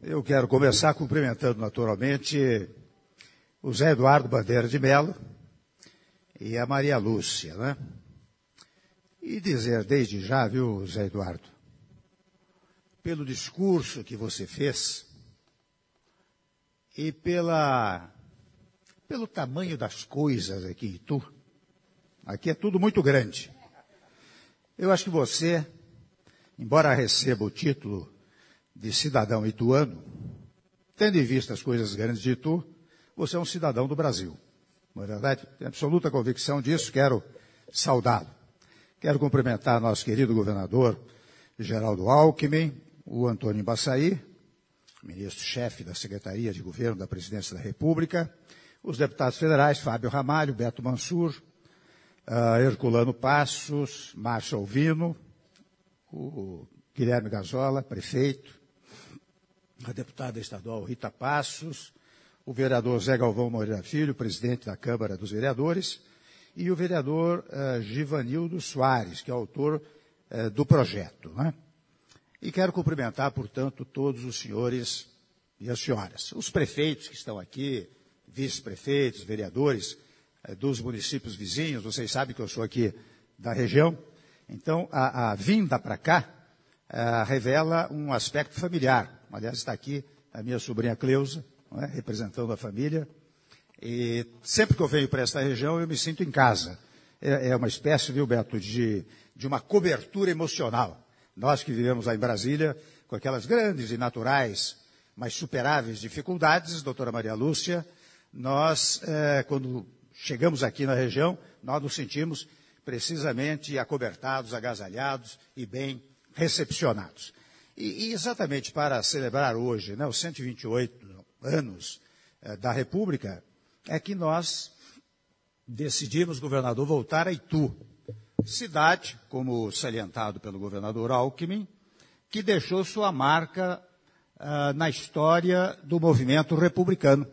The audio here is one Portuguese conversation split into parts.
Eu quero começar cumprimentando naturalmente o Zé Eduardo Bandeira de Mello e a Maria Lúcia, né? E dizer desde já, viu, Zé Eduardo, pelo discurso que você fez e pelo tamanho das coisas aqui em Itu, aqui é tudo muito grande. Eu acho que você, embora receba o título de cidadão ituano, tendo em vista as coisas grandes de Itu, você é um cidadão do Brasil. Não é verdade? Tenho absoluta convicção disso, quero saudá-lo. Quero cumprimentar nosso querido governador Geraldo Alckmin, o Antônio Embaçaí, ministro-chefe da Secretaria de Governo da Presidência da República, os deputados federais Fábio Ramalho, Beto Mansur, Herculano Passos, Márcio Alvino, o Guilherme Gazola, prefeito, a deputada estadual Rita Passos, o vereador Zé Galvão Moreira Filho, presidente da Câmara dos Vereadores, e o vereador Givanildo Soares, que é autor do projeto, né? E quero cumprimentar, portanto, todos os senhores e as senhoras, os prefeitos que estão aqui, vice-prefeitos, vereadores dos municípios vizinhos. Vocês sabem que eu sou aqui da região, então a vinda para cá revela um aspecto familiar. Aliás, está aqui a minha sobrinha Cleusa, não é? Representando a família, e sempre que eu venho para esta região eu me sinto em casa. É uma espécie, viu, Beto, de uma cobertura emocional. Nós que vivemos lá em Brasília, com aquelas grandes e naturais, mas superáveis dificuldades, doutora Maria Lúcia, nós, quando chegamos aqui na região, nós nos sentimos precisamente acobertados, agasalhados e bem recepcionados. E exatamente para celebrar hoje, né, os 128 anos da República, é que nós decidimos, governador, voltar a Itu, cidade, como salientado pelo governador Alckmin, que deixou sua marca na história do movimento republicano.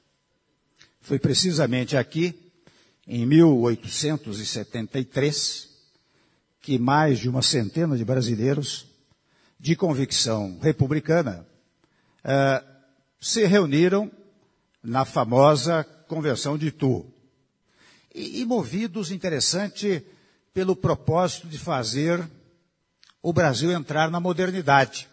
Foi precisamente aqui, em 1873, que mais de uma centena de brasileiros de convicção republicana se reuniram na famosa Convenção de Itu. E movidos, interessante, pelo propósito de fazer o Brasil entrar na modernidade.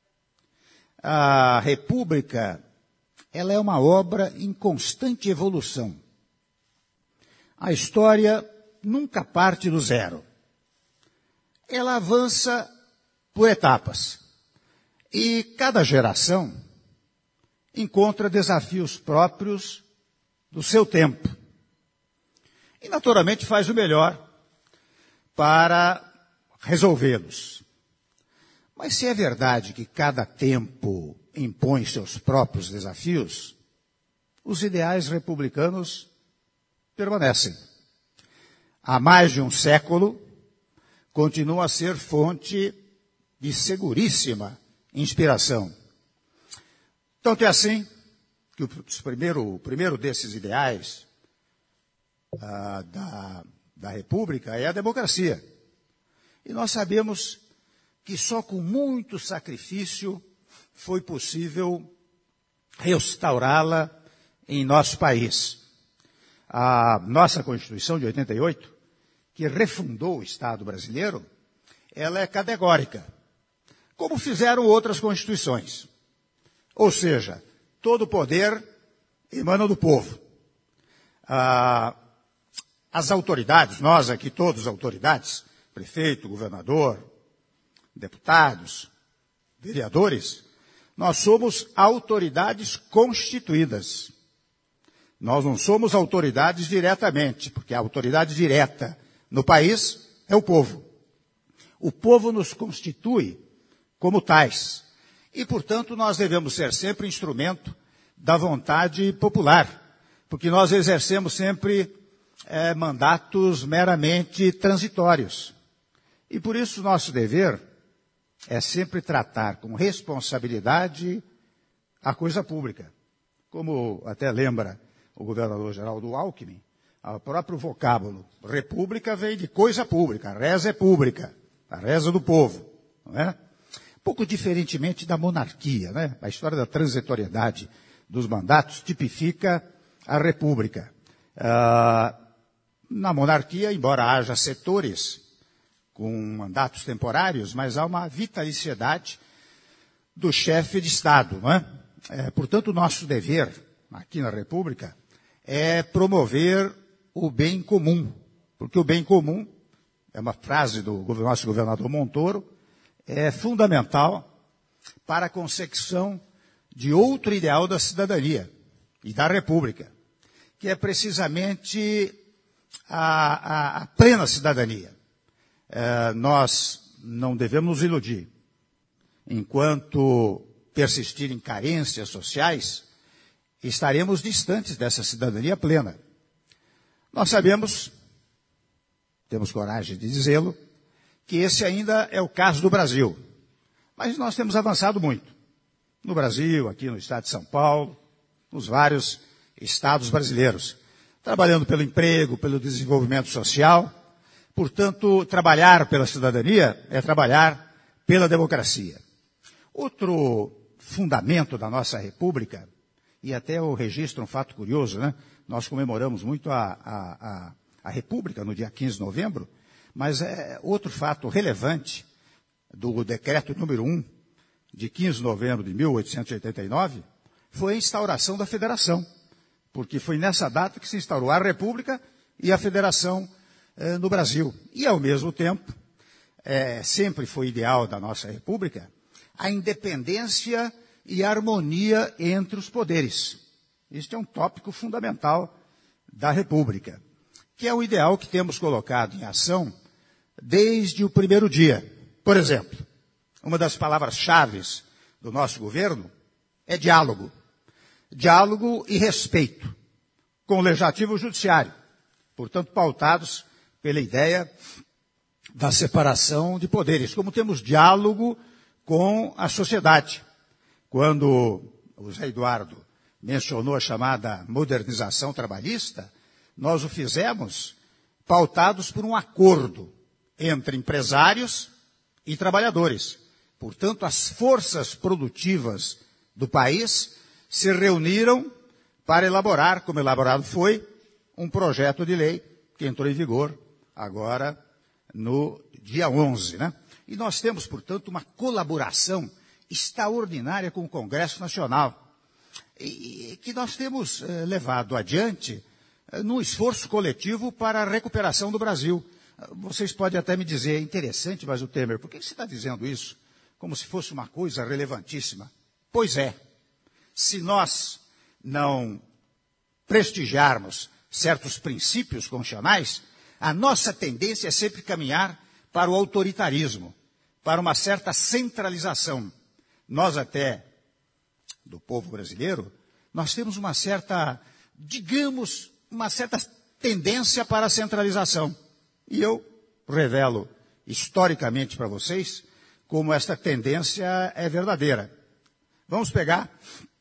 A República, ela é uma obra em constante evolução. A história nunca parte do zero. Ela avança por etapas. E cada geração encontra desafios próprios do seu tempo. E, naturalmente, faz o melhor para resolvê-los. Mas se é verdade que cada tempo impõe seus próprios desafios, os ideais republicanos permanecem. Há mais de um século, continuam a ser fonte de seguríssima inspiração. Tanto é assim que o primeiro desses ideais da República é a democracia. E nós sabemos que só com muito sacrifício foi possível restaurá-la em nosso país. A nossa Constituição de 88, que refundou o Estado brasileiro, ela é categórica, como fizeram outras constituições. Ou seja, todo o poder emana do povo. As autoridades, nós aqui todos autoridades, prefeito, governador, deputados, vereadores, nós somos autoridades constituídas. Nós não somos autoridades diretamente, porque a autoridade direta no país é o povo. O povo nos constitui como tais. E, portanto, nós devemos ser sempre instrumento da vontade popular, porque nós exercemos sempre mandatos meramente transitórios. E por isso nosso dever é sempre tratar com responsabilidade a coisa pública. Como até lembra o governador Geraldo Alckmin, o próprio vocábulo república vem de coisa pública, a reza é pública, a reza do povo, não é? pouco diferentemente da monarquia, né? A história da transitoriedade dos mandatos tipifica a república. Na monarquia, embora haja setores com mandatos temporários, mas há uma vitaliciedade do chefe de Estado, não é? Portanto, o nosso dever, aqui na República, é promover o bem comum, porque o bem comum, é uma frase do nosso governador Montoro, é fundamental para a consecução de outro ideal da cidadania e da República, que é precisamente a plena cidadania. Nós não devemos nos iludir. Enquanto persistirem carências sociais, estaremos distantes dessa cidadania plena. Nós sabemos, temos coragem de dizê-lo, que esse ainda é o caso do Brasil. Mas nós temos avançado muito. No Brasil, aqui no estado de São Paulo, nos vários estados brasileiros. Trabalhando pelo emprego, pelo desenvolvimento social. Portanto, trabalhar pela cidadania é trabalhar pela democracia. Outro fundamento da nossa República, e até eu registro um fato curioso, né? Nós comemoramos muito a República no dia 15 de novembro, mas outro fato relevante do decreto número 1, de 15 de novembro de 1889, foi a instauração da Federação, porque foi nessa data que se instaurou a República e a Federação no Brasil. E, ao mesmo tempo, sempre foi ideal da nossa República a independência e a harmonia entre os poderes. Este é um tópico fundamental da República, que é o ideal que temos colocado em ação desde o primeiro dia. Por exemplo, uma das palavras-chave do nosso governo é diálogo. Diálogo e respeito com o Legislativo e o Judiciário, portanto, pautados pela ideia da separação de poderes, como temos diálogo com a sociedade. Quando o Zé Eduardo mencionou a chamada modernização trabalhista, nós o fizemos pautados por um acordo entre empresários e trabalhadores. Portanto, as forças produtivas do país se reuniram para elaborar, como elaborado foi, um projeto de lei que entrou em vigor agora no dia 11, né? E nós temos, portanto, uma colaboração extraordinária com o Congresso Nacional, e que nós temos levado adiante num esforço coletivo para a recuperação do Brasil. Vocês podem até me dizer, é interessante, mas o Temer, por que você está dizendo isso como se fosse uma coisa relevantíssima? Pois é, se nós não prestigiarmos certos princípios constitucionais, a nossa tendência é sempre caminhar para o autoritarismo, para uma certa centralização. Nós até, do povo brasileiro, nós temos uma certa, digamos, uma certa tendência para a centralização. E eu revelo historicamente para vocês como esta tendência é verdadeira. Vamos pegar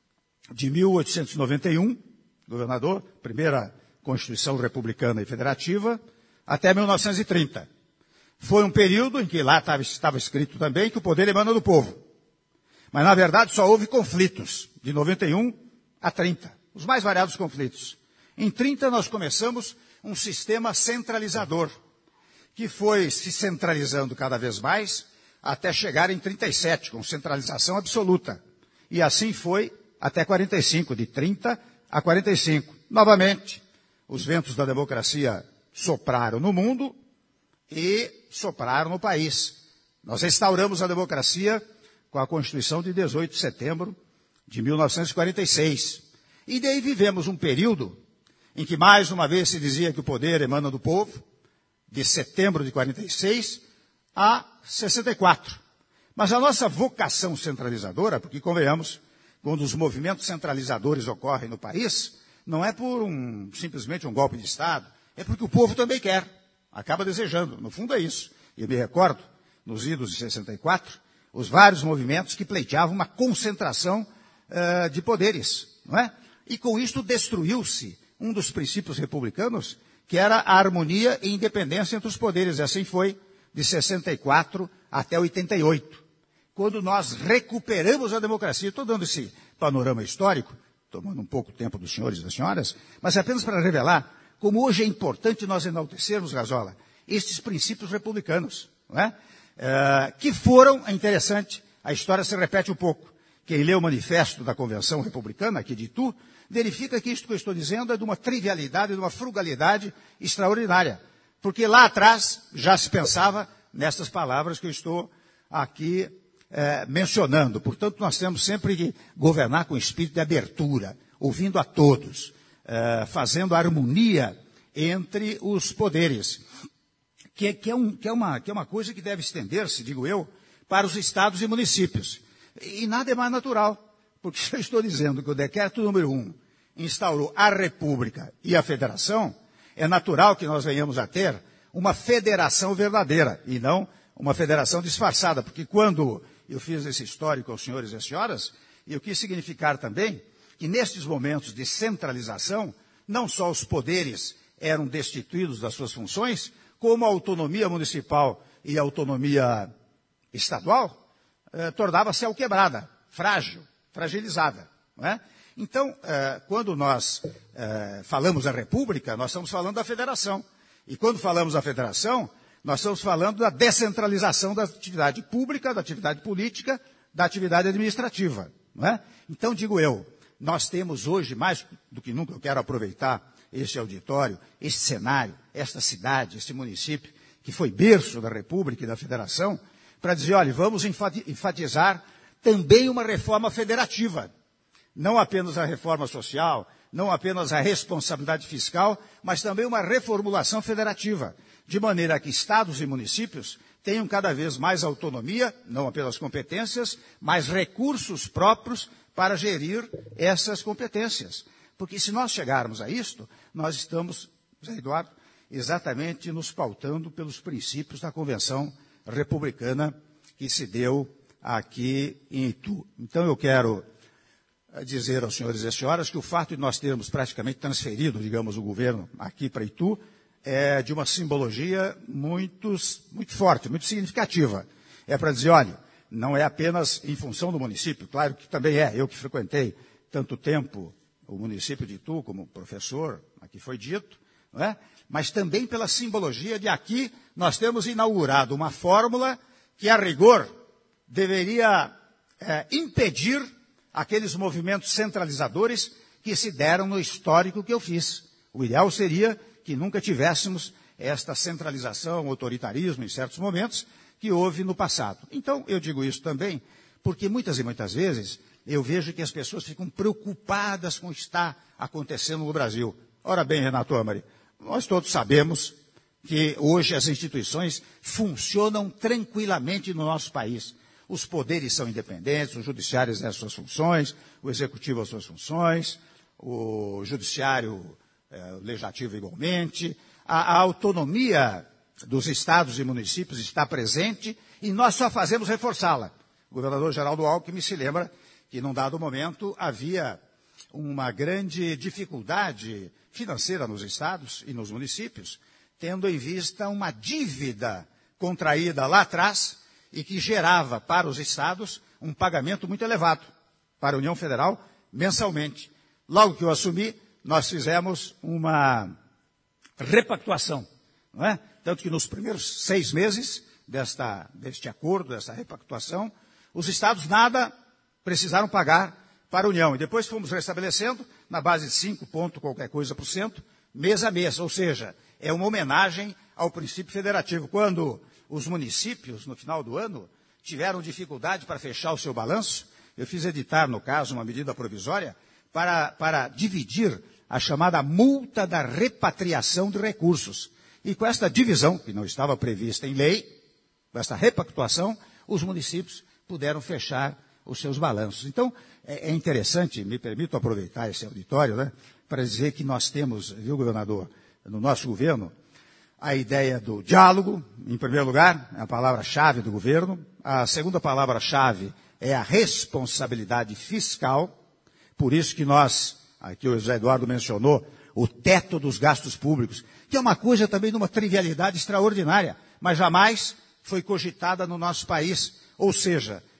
de 1891, governador, primeira Constituição Republicana e Federativa, até 1930. Foi um período em que lá estava escrito também que o poder emana do povo. Mas, na verdade, só houve conflitos, de 91 a 30, os mais variados conflitos. Em 30, nós começamos um sistema centralizador, que foi se centralizando cada vez mais, até chegar em 37, com centralização absoluta. E assim foi até 45, de 30 a 45. Novamente, os ventos da democracia sopraram no mundo e sopraram no país. Nós restauramos a democracia com a Constituição de 18 de setembro de 1946. E daí vivemos um período em que mais uma vez se dizia que o poder emana do povo, de setembro de 46 a 64. Mas a nossa vocação centralizadora, porque convenhamos, quando os movimentos centralizadores ocorrem no país, não é por simplesmente um golpe de Estado, é porque o povo também quer, acaba desejando. No fundo é isso. Eu me recordo, nos idos de 64, os vários movimentos que pleiteavam uma concentração de poderes, não é? E com isso destruiu-se um dos princípios republicanos, que era a harmonia e independência entre os poderes. E assim foi de 64 até 88, quando nós recuperamos a democracia. Estou dando esse panorama histórico, tomando um pouco tempo dos senhores e das senhoras, mas apenas para revelar como hoje é importante nós enaltecermos, Gazola, estes princípios republicanos, não é? Que foram, é interessante, a história se repete um pouco. Quem lê o manifesto da Convenção Republicana, aqui de Itu, verifica que isto que eu estou dizendo é de uma trivialidade, de uma frugalidade extraordinária. Porque lá atrás já se pensava nestas palavras que eu estou aqui mencionando. Portanto, nós temos sempre que governar com espírito de abertura, ouvindo a todos, fazendo harmonia entre os poderes. Que é uma coisa que deve estender-se, digo eu, para os estados e municípios. E nada é mais natural, porque se eu estou dizendo que o decreto número 1 instaurou a República e a Federação, é natural que nós venhamos a ter uma federação verdadeira, e não uma federação disfarçada, porque quando eu fiz esse histórico aos senhores e às senhoras, eu quis significar também que nestes momentos de centralização, não só os poderes eram destituídos das suas funções, como a autonomia municipal e a autonomia estadual tornava-se alquebrada, frágil, fragilizada. Não é? Então, quando nós falamos da República, nós estamos falando da Federação. E quando falamos da Federação, nós estamos falando da descentralização da atividade pública, da atividade política, da atividade administrativa. Não é? Então, digo eu, nós temos hoje, mais do que nunca, eu quero aproveitar este auditório, este cenário, esta cidade, este município, que foi berço da República e da Federação, para dizer, olha, vamos enfatizar também uma reforma federativa. Não apenas a reforma social, não apenas a responsabilidade fiscal, mas também uma reformulação federativa, de maneira que estados e municípios tenham cada vez mais autonomia, não apenas competências, mas recursos próprios para gerir essas competências. Porque se nós chegarmos a isto, nós estamos, Zé Eduardo, exatamente nos pautando pelos princípios da Convenção Republicana que se deu aqui em Itu. Então eu quero dizer aos senhores e às senhoras que o fato de nós termos praticamente transferido, digamos, o governo aqui para Itu, é de uma simbologia muito forte, muito significativa. É para dizer, olha, não é apenas em função do município, claro que também é, eu que frequentei tanto tempo o município de Itu como professor, aqui foi dito, não é? Mas também pela simbologia de aqui nós temos inaugurado uma fórmula que, a rigor, deveria impedir aqueles movimentos centralizadores que se deram no histórico que eu fiz. O ideal seria que nunca tivéssemos esta centralização, autoritarismo, em certos momentos, que houve no passado. Então, eu digo isso também porque muitas e muitas vezes eu vejo que as pessoas ficam preocupadas com o que está acontecendo no Brasil. Ora bem, Renato Amari, nós todos sabemos que hoje as instituições funcionam tranquilamente no nosso país. Os poderes são independentes, o judiciário exerce as suas funções, o executivo as suas funções, o judiciário, o legislativo igualmente. A autonomia dos estados e municípios está presente e nós só fazemos reforçá-la. O governador Geraldo Alckmin se lembra que, num dado momento, havia uma grande dificuldade financeira nos estados e nos municípios, tendo em vista uma dívida contraída lá atrás e que gerava para os estados um pagamento muito elevado para a União Federal mensalmente. Logo que eu assumi, nós fizemos uma repactuação, não é? Tanto que nos primeiros 6 meses deste acordo, dessa repactuação, os estados nada precisaram pagar para a União. E depois fomos restabelecendo na base de 5 ponto qualquer coisa por cento, mês a mês. Ou seja, é uma homenagem ao princípio federativo. Quando os municípios, no final do ano, tiveram dificuldade para fechar o seu balanço, eu fiz editar, no caso, uma medida provisória para dividir a chamada multa da repatriação de recursos. E com esta divisão, que não estava prevista em lei, com esta repactuação, os municípios puderam fechar os seus balanços. Então, é interessante, me permito aproveitar esse auditório, né, para dizer que nós temos, viu, governador, no nosso governo, a ideia do diálogo, em primeiro lugar, é a palavra-chave do governo. A segunda palavra-chave é a responsabilidade fiscal. Por isso que nós, aqui o José Eduardo mencionou, o teto dos gastos públicos, que é uma coisa também de uma trivialidade extraordinária, mas jamais foi cogitada no nosso país. Ou seja,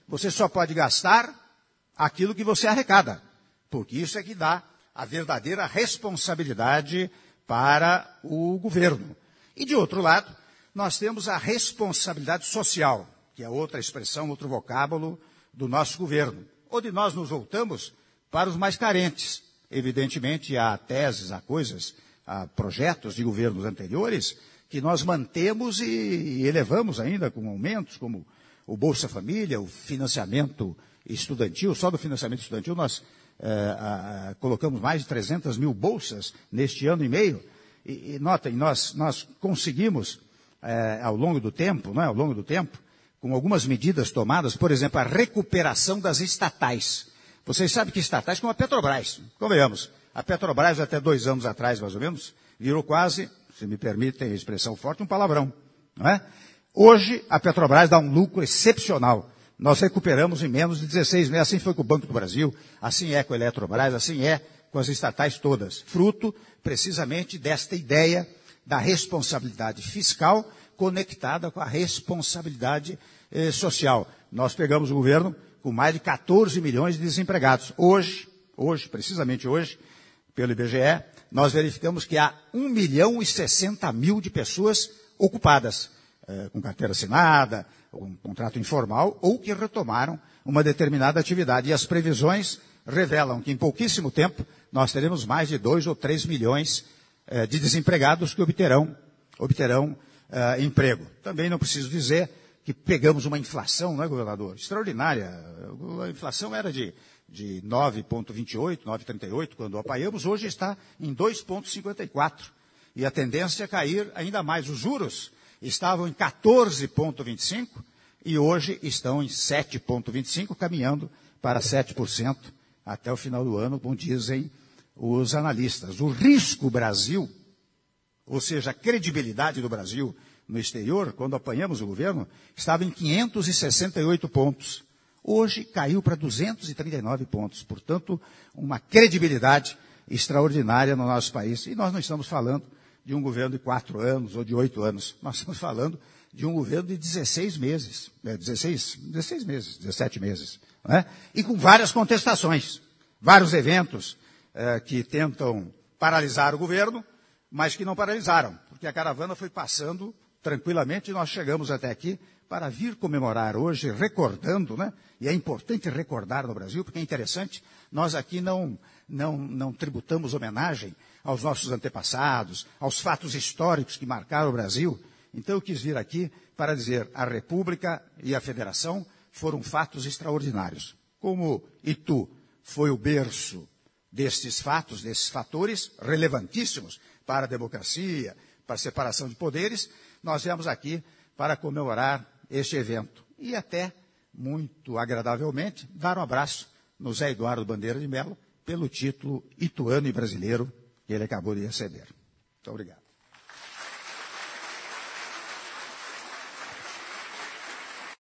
você só pode gastar aquilo que você arrecada, porque isso é que dá a verdadeira responsabilidade para o governo. E, de outro lado, nós temos a responsabilidade social, que é outra expressão, outro vocábulo do nosso governo, onde nós nos voltamos para os mais carentes. Evidentemente, há teses, há coisas, há projetos de governos anteriores que nós mantemos e elevamos ainda com aumentos, como o Bolsa Família, o financiamento estudantil. Só do financiamento estudantil nós colocamos mais de 300 mil bolsas neste ano e meio. E notem, nós conseguimos, ao longo do tempo, com algumas medidas tomadas, por exemplo, a recuperação das estatais. Vocês sabem que estatais como a Petrobras, convenhamos, a Petrobras até 2 anos atrás, mais ou menos, virou quase, se me permitem a expressão forte, um palavrão, não é? Hoje, a Petrobras dá um lucro excepcional. Nós recuperamos em menos de 16 meses. Assim foi com o Banco do Brasil, assim é com a Eletrobras, assim é com as estatais todas. Fruto, precisamente, desta ideia da responsabilidade fiscal conectada com a responsabilidade social. Nós pegamos o governo com mais de 14 milhões de desempregados. Hoje, precisamente hoje, pelo IBGE, nós verificamos que há 1.060.000 de pessoas ocupadas, com carteira assinada, com contrato informal, ou que retomaram uma determinada atividade. E as previsões revelam que em pouquíssimo tempo nós teremos mais de 2 ou 3 milhões de desempregados que obterão emprego. Também não preciso dizer que pegamos uma inflação, não é, governador? Extraordinária. A inflação era de 9,28, 9,38, quando apanhamos, hoje está em 2,54. E a tendência é cair ainda mais. Os juros estavam em 14,25 e hoje estão em 7,25, caminhando para 7% até o final do ano, como dizem os analistas. O risco Brasil, ou seja, a credibilidade do Brasil no exterior, quando apanhamos o governo, estava em 568 pontos. Hoje caiu para 239 pontos. Portanto, uma credibilidade extraordinária no nosso país. E nós não estamos falando de um governo de 4 anos ou de 8 anos. Nós estamos falando de um governo de 16 meses. 17 meses. Não é? E com várias contestações. Vários eventos que tentam paralisar o governo, mas que não paralisaram. Porque a caravana foi passando tranquilamente e nós chegamos até aqui para vir comemorar hoje, recordando, né? E é importante recordar no Brasil, porque é interessante, nós aqui não tributamos homenagem aos nossos antepassados, aos fatos históricos que marcaram o Brasil. Então eu quis vir aqui para dizer, a República e a Federação foram fatos extraordinários. Como Itu foi o berço destes fatos, desses fatores relevantíssimos para a democracia, para a separação de poderes, nós viemos aqui para comemorar este evento. E até, muito agradavelmente, dar um abraço no Zé Eduardo Bandeira de Mello pelo título ituano e brasileiro que ele acabou de receber. Muito obrigado.